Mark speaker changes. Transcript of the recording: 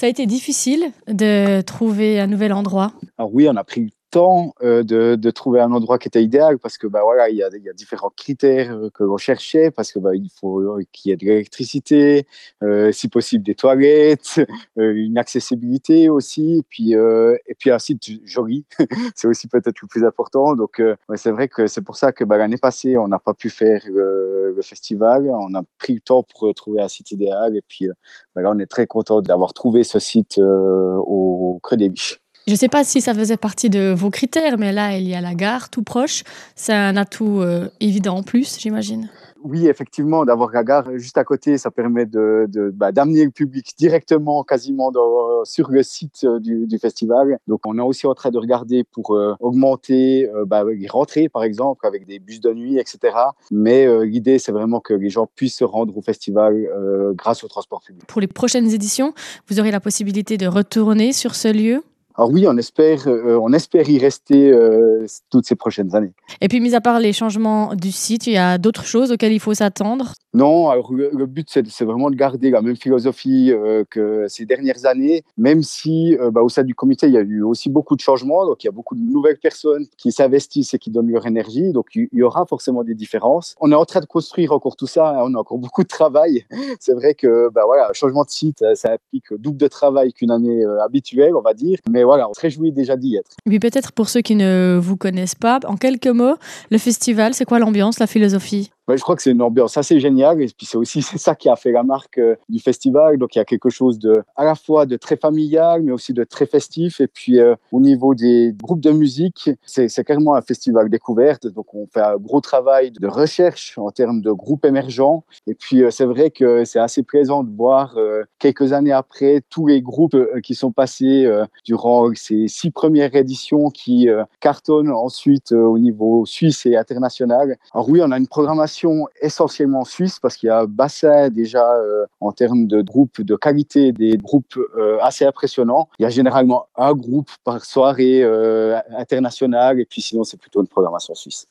Speaker 1: Ça a été difficile de trouver un nouvel endroit?
Speaker 2: Alors oui, on a pris le temps de trouver un endroit qui était idéal parce que voilà, il y a différents critères que l'on cherchait parce que il faut qu'il y ait de l'électricité, si possible des toilettes, une accessibilité aussi, et puis un site joli, c'est aussi peut-être le plus important. Donc ouais, c'est vrai que c'est pour ça que l'année passée, on n'a pas pu faire le festival. On a pris le temps pour trouver un site idéal et puis là, on est très content d'avoir trouvé ce site au Creux des Biches.
Speaker 1: Je ne sais pas si ça faisait partie de vos critères, mais là, il y a la gare tout proche. C'est un atout, évident en plus, j'imagine?
Speaker 2: Oui, effectivement, d'avoir la gare juste à côté, ça permet d'amener le public directement, quasiment sur le site du festival. Donc, on est aussi en train de regarder pour augmenter les rentrées, par exemple, avec des bus de nuit, etc. Mais l'idée, c'est vraiment que les gens puissent se rendre au festival grâce au transport public.
Speaker 1: Pour les prochaines éditions, vous aurez la possibilité de retourner sur ce lieu?
Speaker 2: Alors oui, on espère y rester toutes ces prochaines années.
Speaker 1: Et puis, mis à part les changements du site, il y a d'autres choses auxquelles il faut s'attendre?
Speaker 2: Non, alors le but, c'est vraiment de garder la même philosophie que ces dernières années, même si au sein du comité, il y a eu aussi beaucoup de changements. Donc, il y a beaucoup de nouvelles personnes qui s'investissent et qui donnent leur énergie. Donc, il y aura forcément des différences. On est en train de construire encore tout ça. Hein, on a encore beaucoup de travail. C'est vrai que un changement de site, ça implique double de travail qu'une année habituelle, on va dire. Mais voilà, on se réjouit déjà d'y être.
Speaker 1: Et puis peut-être pour ceux qui ne vous connaissent pas, en quelques mots, le festival, c'est quoi l'ambiance, la philosophie?
Speaker 2: Ouais, je crois que c'est une ambiance assez géniale et puis c'est ça qui a fait la marque du festival. Donc il y a quelque chose à la fois de très familial mais aussi de très festif. Et puis au niveau des groupes de musique, c'est carrément un festival découverte. Donc on fait un gros travail de recherche en termes de groupes émergents. Et puis c'est vrai que c'est assez plaisant de voir quelques années après tous les groupes qui sont passés durant ces 6 premières éditions qui cartonnent ensuite au niveau suisse et international. Alors oui, on a une programmation essentiellement suisse parce qu'il y a un bassin déjà en termes de groupes de qualité, des groupes assez impressionnants. Il y a généralement un groupe par soirée internationale et puis sinon c'est plutôt une programmation suisse.